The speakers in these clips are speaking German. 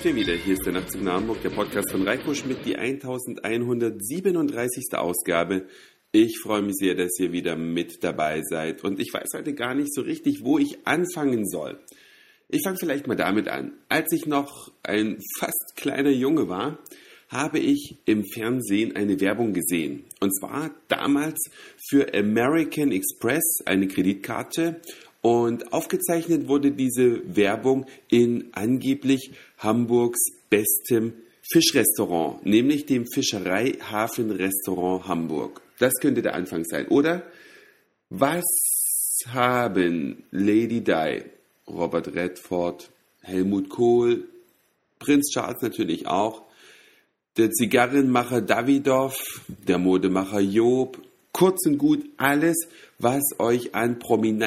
wir wieder. Hier ist der Nachtzug nach Hamburg, der Podcast von Reiko Schmidt, die 1137. Ausgabe. Ich freue mich sehr, dass ihr wieder mit dabei seid. Und ich weiß heute gar nicht so richtig, wo ich anfangen soll. Ich fange vielleicht mal damit an. Als ich noch ein fast kleiner Junge war, habe ich im Fernsehen eine Werbung gesehen. Und zwar damals für American Express, eine Kreditkarte. Und aufgezeichnet wurde diese Werbung in angeblich Hamburgs bestem Fischrestaurant, nämlich dem Fischereihafenrestaurant Hamburg. Das könnte der Anfang sein, oder? Was haben Lady Di, Robert Redford, Helmut Kohl, Prinz Charles natürlich auch, der Zigarrenmacher Davidoff, der Modemacher Job, kurz und gut alles, was euch an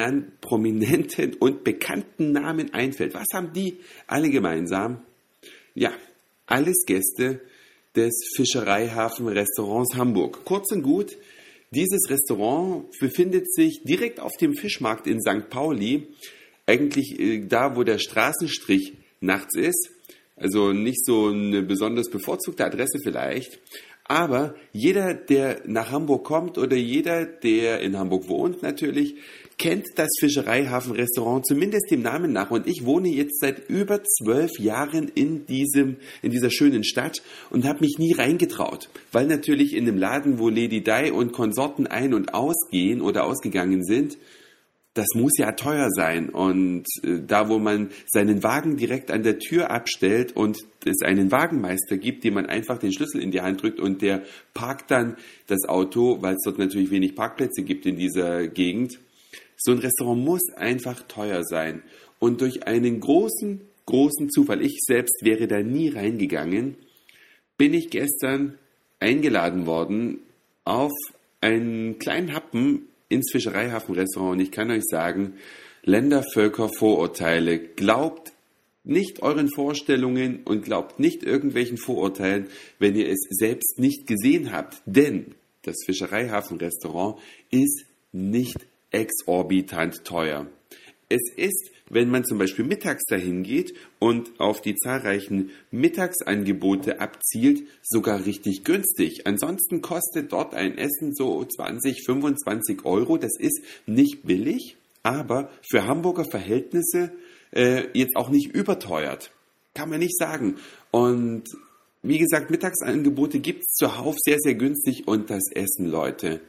prominenten und bekannten Namen einfällt. Was haben die alle gemeinsam? Ja, alles Gäste des Fischereihafenrestaurants Hamburg. Kurz und gut, dieses Restaurant befindet sich direkt auf dem Fischmarkt in St. Pauli, eigentlich da, wo der Straßenstrich nachts ist. Also nicht so eine besonders bevorzugte Adresse vielleicht. Aber jeder, der nach Hamburg kommt oder jeder, der in Hamburg wohnt natürlich, kennt das Fischereihafenrestaurant zumindest dem Namen nach. Und ich wohne jetzt seit über 12 Jahren in dieser schönen Stadt und habe mich nie reingetraut. Weil natürlich in dem Laden, wo Lady Di und Konsorten ein- und ausgehen oder ausgegangen sind, das muss ja teuer sein. Und da, wo man seinen Wagen direkt an der Tür abstellt und es einen Wagenmeister gibt, dem man einfach den Schlüssel in die Hand drückt und der parkt dann das Auto, weil es dort natürlich wenig Parkplätze gibt in dieser Gegend. So ein Restaurant muss einfach teuer sein. Und durch einen großen Zufall, ich selbst wäre da nie reingegangen, bin ich gestern eingeladen worden auf einen kleinen Happen ins Fischereihafenrestaurant. Und ich kann euch sagen, Länder, Völker, Vorurteile. Glaubt nicht euren Vorstellungen und glaubt nicht irgendwelchen Vorurteilen, wenn ihr es selbst nicht gesehen habt. Denn das Fischereihafenrestaurant ist nicht exorbitant teuer. Es ist, wenn man zum Beispiel mittags dahin geht und auf die zahlreichen Mittagsangebote abzielt, sogar richtig günstig. Ansonsten kostet dort ein Essen so 20, 25 Euro. Das ist nicht billig, aber für Hamburger Verhältnisse jetzt auch nicht überteuert. Kann man nicht sagen. Und wie gesagt, Mittagsangebote gibt es zuhauf sehr, sehr günstig. Und das Essen, Leute,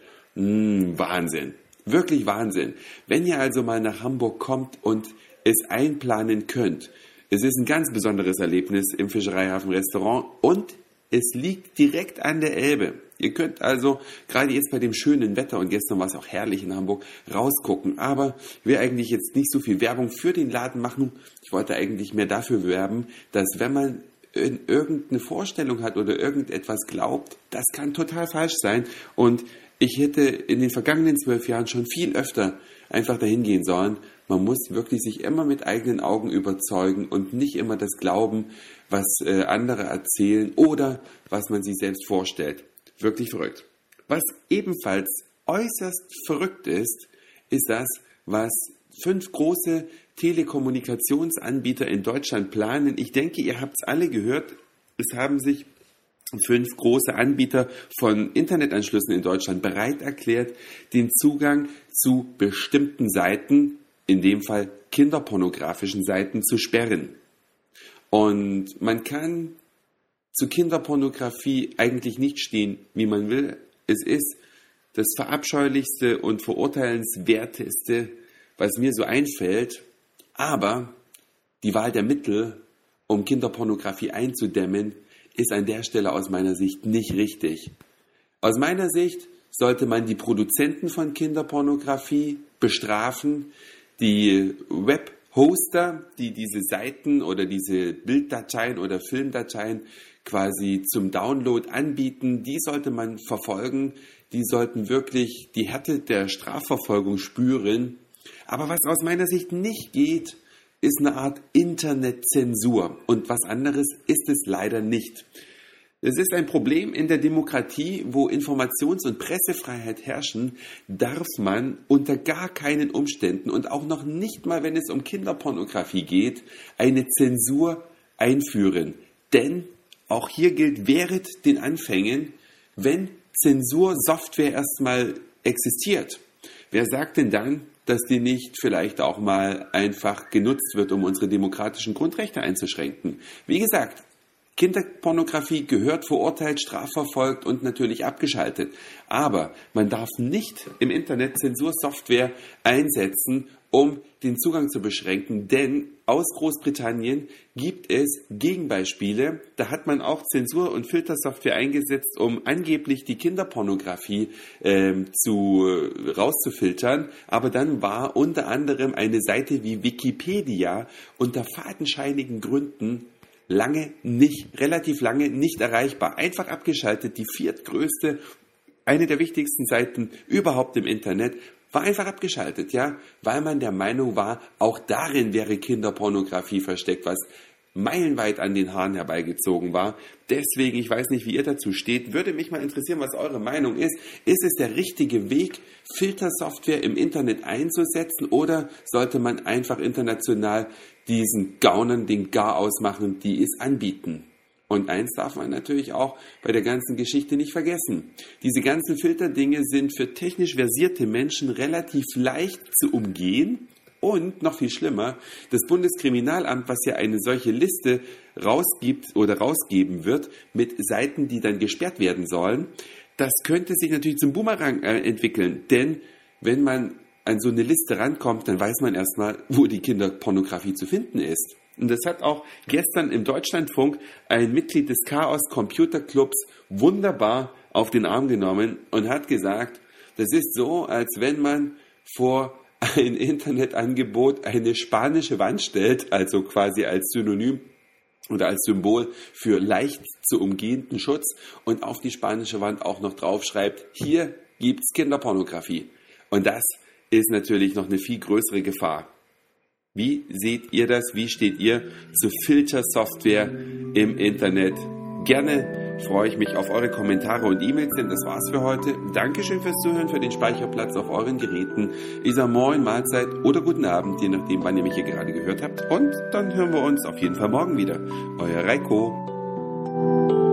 Wahnsinn. Wirklich Wahnsinn. Wenn ihr also mal nach Hamburg kommt und es einplanen könnt, es ist ein ganz besonderes Erlebnis im Fischereihafenrestaurant und es liegt direkt an der Elbe. Ihr könnt also gerade jetzt bei dem schönen Wetter und gestern war es auch herrlich in Hamburg, rausgucken. Aber ich will eigentlich jetzt nicht so viel Werbung für den Laden machen. Ich wollte eigentlich mehr dafür werben, dass wenn man irgendeine Vorstellung hat oder irgendetwas glaubt, das kann total falsch sein. Und ich hätte in den vergangenen 12 Jahren schon viel öfter einfach dahin gehen sollen. Man muss wirklich sich immer mit eigenen Augen überzeugen und nicht immer das glauben, was andere erzählen oder was man sich selbst vorstellt. Wirklich verrückt. Was ebenfalls äußerst verrückt ist, ist das, was 5 große Telekommunikationsanbieter in Deutschland planen. Ich denke, ihr habt es alle gehört. Es haben sich 5 große Anbieter von Internetanschlüssen in Deutschland bereit erklärt, den Zugang zu bestimmten Seiten, in dem Fall kinderpornografischen Seiten, zu sperren. Und man kann zu Kinderpornografie eigentlich nicht stehen, wie man will. Es ist das verabscheulichste und verurteilenswerteste, was mir so einfällt. Aber die Wahl der Mittel, um Kinderpornografie einzudämmen, ist an der Stelle aus meiner Sicht nicht richtig. Aus meiner Sicht sollte man die Produzenten von Kinderpornografie bestrafen, die Webhoster, die diese Seiten oder diese Bilddateien oder Filmdateien quasi zum Download anbieten, die sollte man verfolgen, die sollten wirklich die Härte der Strafverfolgung spüren. Aber was aus meiner Sicht nicht geht, ist eine Art Internetzensur. Und was anderes ist es leider nicht. Es ist ein Problem in der Demokratie, wo Informations- und Pressefreiheit herrschen, darf man unter gar keinen Umständen und auch noch nicht mal, wenn es um Kinderpornografie geht, eine Zensur einführen. Denn auch hier gilt, wehret den Anfängen, wenn Zensursoftware erstmal existiert. Wer sagt denn dann, dass die nicht vielleicht auch mal einfach genutzt wird, um unsere demokratischen Grundrechte einzuschränken? Wie gesagt, Kinderpornografie gehört verurteilt, strafverfolgt und natürlich abgeschaltet. Aber man darf nicht im Internet Zensursoftware einsetzen, um den Zugang zu beschränken, denn aus Großbritannien gibt es Gegenbeispiele. Da hat man auch Zensur- und Filtersoftware eingesetzt, um angeblich die Kinderpornografie rauszufiltern. Aber dann war unter anderem eine Seite wie Wikipedia unter fadenscheinigen Gründen relativ lange nicht erreichbar. Einfach abgeschaltet, die viertgrößte, eine der wichtigsten Seiten überhaupt im Internet, war einfach abgeschaltet, ja, weil man der Meinung war, auch darin wäre Kinderpornografie versteckt, was meilenweit an den Haaren herbeigezogen war. Deswegen, ich weiß nicht, wie ihr dazu steht, würde mich mal interessieren, was eure Meinung ist. Ist es der richtige Weg, Filtersoftware im Internet einzusetzen, oder sollte man einfach international diesen Gaunern den Garaus machen, die es anbieten? Und eins darf man natürlich auch bei der ganzen Geschichte nicht vergessen. Diese ganzen Filterdinge sind für technisch versierte Menschen relativ leicht zu umgehen. Und noch viel schlimmer, das Bundeskriminalamt, was ja eine solche Liste rausgibt oder rausgeben wird mit Seiten, die dann gesperrt werden sollen, das könnte sich natürlich zum Boomerang entwickeln. Denn wenn man an so eine Liste rankommt, dann weiß man erstmal, wo die Kinderpornografie zu finden ist. Und das hat auch gestern im Deutschlandfunk ein Mitglied des Chaos Computer Clubs wunderbar auf den Arm genommen und hat gesagt, das ist so, als wenn man vor ein Internetangebot eine spanische Wand stellt, also quasi als Synonym oder als Symbol für leicht zu umgehenden Schutz, und auf die spanische Wand auch noch draufschreibt, hier gibt's Kinderpornografie. Und das ist natürlich noch eine viel größere Gefahr. Wie seht ihr das? Wie steht ihr zu Filtersoftware im Internet? Gerne freue ich mich auf eure Kommentare und E-Mails, denn das war's für heute. Dankeschön fürs Zuhören, für den Speicherplatz auf euren Geräten. Ich sage Moin, Mahlzeit oder guten Abend, je nachdem, wann ihr mich hier gerade gehört habt. Und dann hören wir uns auf jeden Fall morgen wieder. Euer Reiko.